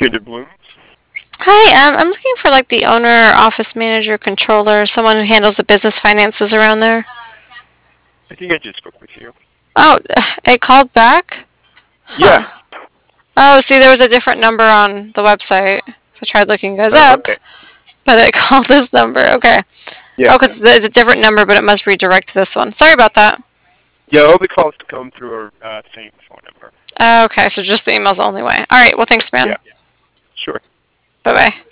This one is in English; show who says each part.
Speaker 1: Good Blooms.
Speaker 2: Hi, I'm looking for like the owner, office manager, controller, someone who handles the business finances around there.
Speaker 1: I think I just spoke with you.
Speaker 2: Oh, it called back?
Speaker 1: Yeah.
Speaker 2: Huh. Oh, see, there was a different number on the website. So I tried looking you guys up,
Speaker 1: Okay.
Speaker 2: but it called this number. Okay.
Speaker 1: Yeah.
Speaker 2: Oh, because it's a different number, but it must redirect to this one. Sorry about that.
Speaker 1: Yeah, all the calls come through our same phone number.
Speaker 2: Okay, so just the email's the only way. Alright, well, thanks, man.
Speaker 1: Yeah. Sure.
Speaker 2: Bye-bye.